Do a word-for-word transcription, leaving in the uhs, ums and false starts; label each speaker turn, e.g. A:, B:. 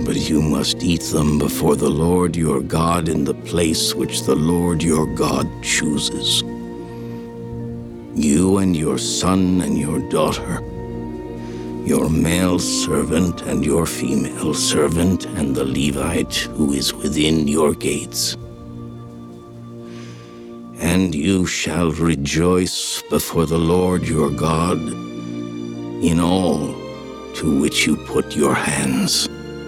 A: but you must eat them before the Lord your God in the place which the Lord your God chooses. You and your son and your daughter, your male servant and your female servant, and the Levite who is within your gates. And you shall rejoice before the Lord your God in all to which you put your hands.